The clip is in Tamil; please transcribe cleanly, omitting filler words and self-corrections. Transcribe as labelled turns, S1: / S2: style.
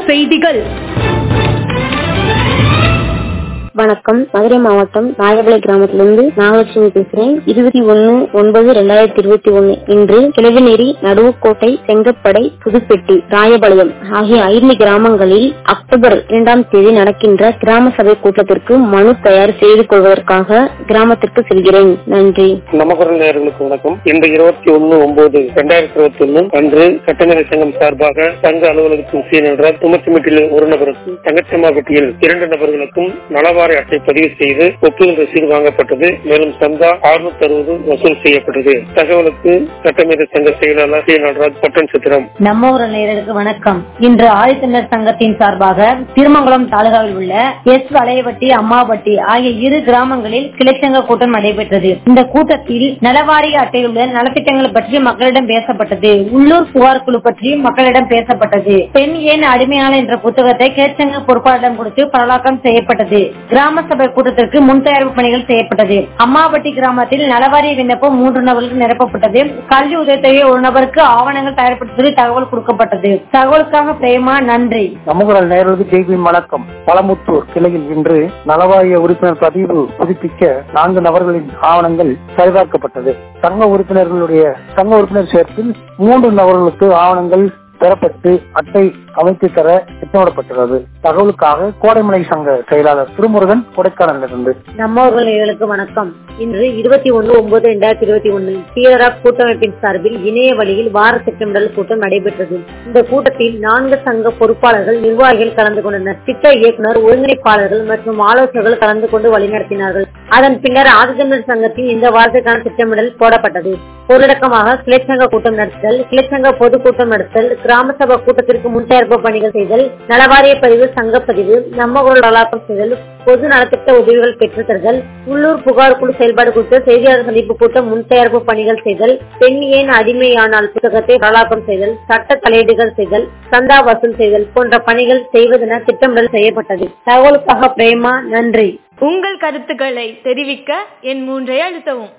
S1: செய்திகள்.
S2: வணக்கம். மதுரை மாவட்டம் நாகபலை கிராமத்திலிருந்து நாகலட்சுமி பேசுறேன். 21/9/2021 இன்று கிழவிநேரி, நடுவுக்கோட்டை, செங்கப்படை, புதுப்பெட்டி, ராயபாளையம் ஆகிய 5 கிராமங்களில் அக்டோபர் 2ஆம் தேதி நடக்கின்ற கிராம சபை கூட்டத்திற்கு மனு தயார் செய்து கொள்வதற்காக கிராமத்திற்கு செல்கிறேன். நன்றி.
S3: நமக்குரல் நேயர்களுக்கு வணக்கம். இன்று 21/9/2021 அன்று சட்டமேதை சங்கம் சார்பாக சங்க அலுவலகத்தின் சீனியர் துமத்திமட்டில் ஒரு நபருக்கும், தங்கச்சம்மாபட்டியில் 2 நபர்களுக்கும் நலவாரி அட்டை பதிவு செய்து ஒப்புதல் ரசீது வாங்கப்பட்டது. மேலும் சந்தா 660 வசூல் செய்யப்பட்டது. தகவலுக்கு சட்டமேதை சங்க செயலாளர் சி. நடராஜ், பட்டன் சித்திரம்.
S4: நம்ம ஊர் நேயர்களுக்கு வணக்கம். இன்று ஆதித்தமிழர் சங்கத்தின் சார்பாக திருமங்கலம் தாலுகாவில் உள்ள எஸ். வளையவட்டி, அம்மாவட்டி ஆகிய 2 கிராமங்களில் கிளைச்சங்க கூட்டம் நடைபெற்றது. இந்த கூட்டத்தில் நலவாரி அட்டையில் உள்ள நலத்திட்டங்கள் பற்றி மக்களிடம் பேசப்பட்டது. உள்ளூர் புகார் குழு பற்றி மக்களிடம் பேசப்பட்டது. பெண் ஏன் அடிமையான என்ற புத்தகத்தை கிளைச்சங்க பொறுப்பாளரிடம் கொடுத்து பரலாக்கம் செய்யப்பட்டது. கிராம சபை கூட்டத்திற்கு முன் தயாரிப்பு பணிகள் செய்யப்பட்டது. அம்மாவட்டி கிராமத்தில் நலவாரிய விண்ணப்பம் 3 நபர்களுக்கு நிரப்பப்பட்டது. கல்வி உதவித்தொகை 1 நபருக்கு ஆவணங்கள் தயாரிப்பது தகவல் கொடுக்கப்பட்டது. தகவலுக்காக பிரேமா, நன்றி.
S5: சமூகநல நேயர்களுக்கு ஜெய்வின் வணக்கம். பழமுத்தூர் கிளையில் இன்று நலவாரிய உறுப்பினர் பதிவு புதுப்பிக்க 4 நபர்களின் ஆவணங்கள் சரிபார்க்கப்பட்டது. சங்க உறுப்பினர் சேர்ப்பில் 3 நபர்களுக்கு ஆவணங்கள் பெறப்பட்டு அட்டை அமைத்து தர திட்டமிடப்பட்டுள்ளது. தகவலுக்காக கோடைமலை சங்க செயலாளர் திருமுருகன், கொடைக்கானலிருந்து.
S4: நம்ம ஊர்களுக்கு வணக்கம். இன்று 21/9/2021 சீரராப் கூட்டமைப்பின் சார்பில் இணைய வழியில் வார திட்டமிடல் கூட்டம் நடைபெற்றது. இந்த கூட்டத்தில் 4 சங்க பொறுப்பாளர்கள், நிர்வாகிகள் கலந்து கொண்டனர். திட்ட இயக்குனர், ஒருங்கிணைப்பாளர்கள் மற்றும் ஆலோசகர்கள் கலந்து கொண்டு வழிநடத்தினார்கள். அதன் பின்னர் ஆதித்தமிழர் சங்கத்தின் இந்த வாரத்திற்கான திட்டமிடல் போடப்பட்டது. உள்ளடக்கமாக கிளைச்சங்க கூட்டம் நடத்துதல், கிளைச்சங்க பொதுக்கூட்டம் நடத்துதல், கிராம சபை கூட்டத்திற்கு முன் தயாரிப்பு பணிகள் செய்தல், நலவாரிய பதிவு, சங்கப்பதிவு, நம்ம குரல் நலாக்கம் செய்தல், பொது நலத்திட்ட உதவிகள் பெற்றுத்தருதல், உள்ளூர் புகார் குழு செயல்பாடு குறித்த செய்தியாளர் சந்திப்பு கூட்டம் முன் தயாரிப்பு பணிகள் செய்தல், பெண் ஏன் அடிமையானால் புத்தகத்தை நலாக்கம் செய்தல், சட்ட தலையீடுகள் செய்தல், சந்தா வசூல் செய்தல் போன்ற பணிகள் செய்வதென திட்டமிடல் செய்யப்பட்டது. தகவலுக்காக பிரேமா, நன்றி.
S1: உங்கள் கருத்துக்களை தெரிவிக்க என் 3 அழுத்தவும்.